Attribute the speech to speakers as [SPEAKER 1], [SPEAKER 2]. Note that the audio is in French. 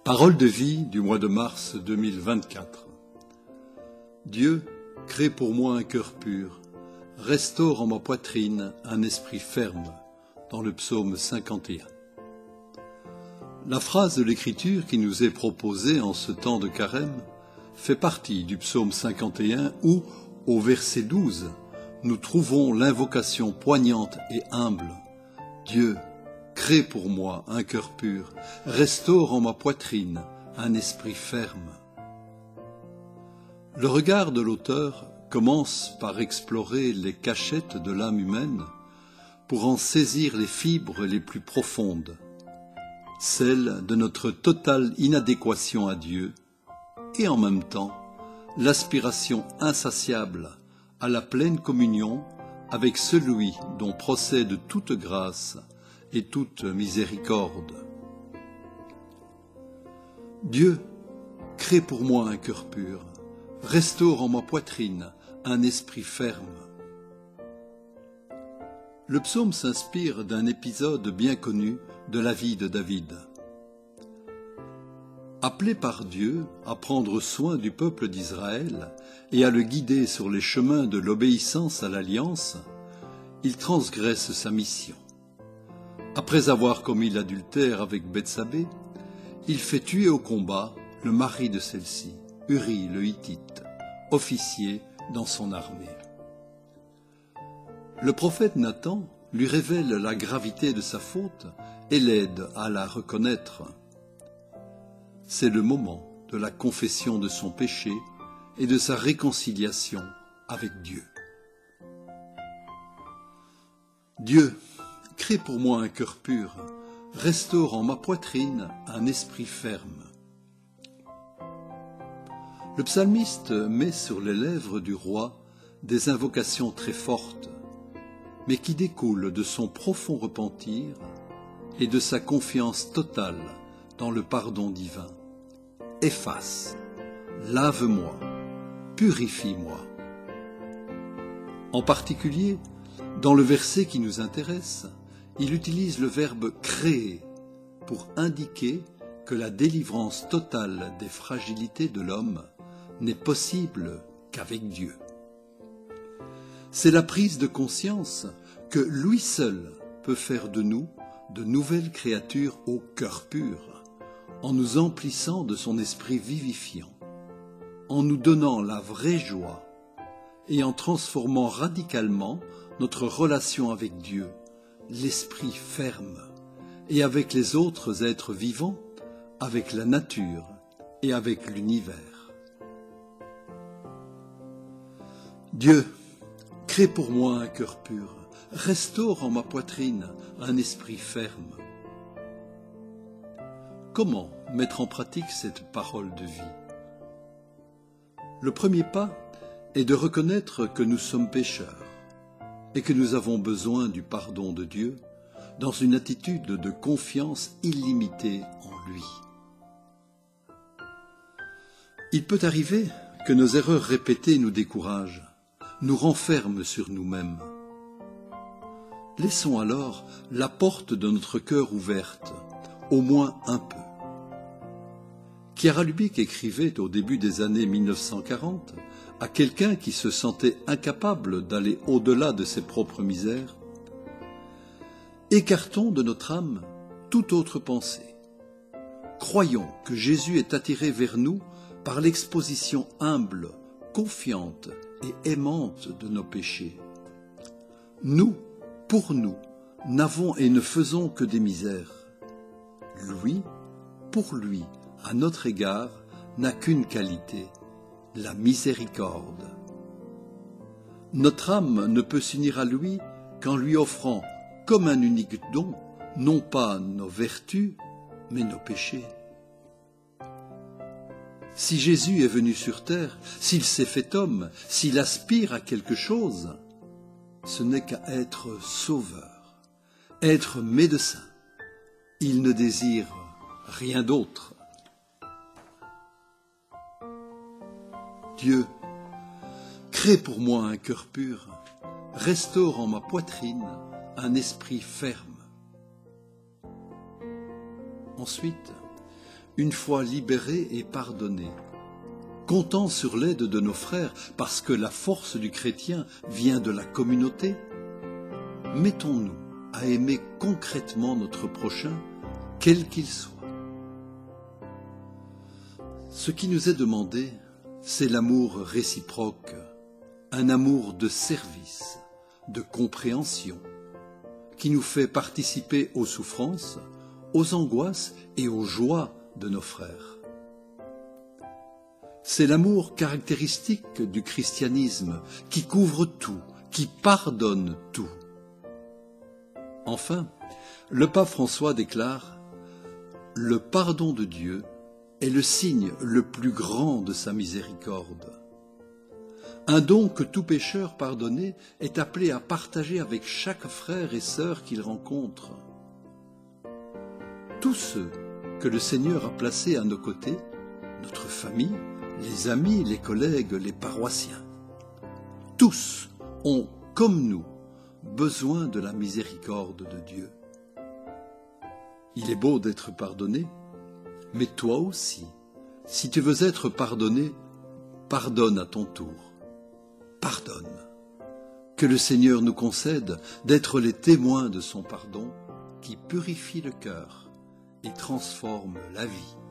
[SPEAKER 1] Parole de vie du mois de mars 2024. Dieu, crée pour moi un cœur pur, restaure en ma poitrine un esprit ferme, dans le psaume 51. La phrase de l'écriture qui nous est proposée en ce temps de carême fait partie du psaume 51 où, au verset 12, nous trouvons l'invocation poignante et humble. Dieu, crée pour moi un cœur pur, restaure en ma poitrine un esprit ferme. Le regard de l'auteur commence par explorer les cachettes de l'âme humaine pour en saisir les fibres les plus profondes, celles de notre totale inadéquation à Dieu et en même temps l'aspiration insatiable à la pleine communion avec celui dont procède toute grâce et toute miséricorde. Dieu, crée pour moi un cœur pur, restaure en ma poitrine un esprit ferme. Le psaume s'inspire d'un épisode bien connu de la vie de David. Appelé par Dieu à prendre soin du peuple d'Israël et à le guider sur les chemins de l'obéissance à l'alliance, il transgresse sa mission. Après avoir commis l'adultère avec Bethsabée, il fait tuer au combat le mari de celle-ci, Uri le Hittite, officier dans son armée. Le prophète Nathan lui révèle la gravité de sa faute et l'aide à la reconnaître. C'est le moment de la confession de son péché et de sa réconciliation avec Dieu. Dieu, crée pour moi un cœur pur, restaure en ma poitrine un esprit ferme. Le psalmiste met sur les lèvres du roi des invocations très fortes, mais qui découlent de son profond repentir et de sa confiance totale dans le pardon divin. Efface, lave-moi, purifie-moi. En particulier, dans le verset qui nous intéresse, il utilise le verbe « créer » pour indiquer que la délivrance totale des fragilités de l'homme n'est possible qu'avec Dieu. C'est la prise de conscience que lui seul peut faire de nous de nouvelles créatures au cœur pur, en nous emplissant de son esprit vivifiant, en nous donnant la vraie joie et en transformant radicalement notre relation avec Dieu, l'esprit ferme, et avec les autres êtres vivants, avec la nature et avec l'univers. Dieu, crée pour moi un cœur pur, restaure en ma poitrine un esprit ferme. Comment mettre en pratique cette parole de vie? Le premier pas est de reconnaître que nous sommes pécheurs et que nous avons besoin du pardon de Dieu dans une attitude de confiance illimitée en lui. Il peut arriver que nos erreurs répétées nous découragent, nous renferment sur nous-mêmes. Laissons alors la porte de notre cœur ouverte, au moins un peu. Chiara Lubich écrivait au début des années 1940 à quelqu'un qui se sentait incapable d'aller au-delà de ses propres misères: écartons de notre âme toute autre pensée. Croyons que Jésus est attiré vers nous par l'exposition humble, confiante et aimante de nos péchés. Nous, pour nous, n'avons et ne faisons que des misères. Lui, pour lui, à notre égard, n'a qu'une qualité, la miséricorde. Notre âme ne peut s'unir à lui qu'en lui offrant, comme un unique don, non pas nos vertus, mais nos péchés. Si Jésus est venu sur terre, s'il s'est fait homme, s'il aspire à quelque chose, ce n'est qu'à être sauveur, être médecin. Il ne désire rien d'autre. Dieu, crée pour moi un cœur pur, restaure en ma poitrine un esprit ferme. Ensuite, une fois libérés et pardonnés, comptant sur l'aide de nos frères parce que la force du chrétien vient de la communauté, mettons-nous à aimer concrètement notre prochain, quel qu'il soit. Ce qui nous est demandé, c'est l'amour réciproque, un amour de service, de compréhension, qui nous fait participer aux souffrances, aux angoisses et aux joies de nos frères. C'est l'amour caractéristique du christianisme qui couvre tout, qui pardonne tout. Enfin, le pape François déclare « Le pardon de Dieu est le signe le plus grand de sa miséricorde. Un don que tout pécheur pardonné est appelé à partager avec chaque frère et sœur qu'il rencontre. Tous ceux que le Seigneur a placés à nos côtés, notre famille, les amis, les collègues, les paroissiens, tous ont, comme nous, besoin de la miséricorde de Dieu. Il est beau d'être pardonné, mais toi aussi, si tu veux être pardonné, pardonne à ton tour. Pardonne. Que le Seigneur nous concède d'être les témoins de son pardon qui purifie le cœur et transforme la vie.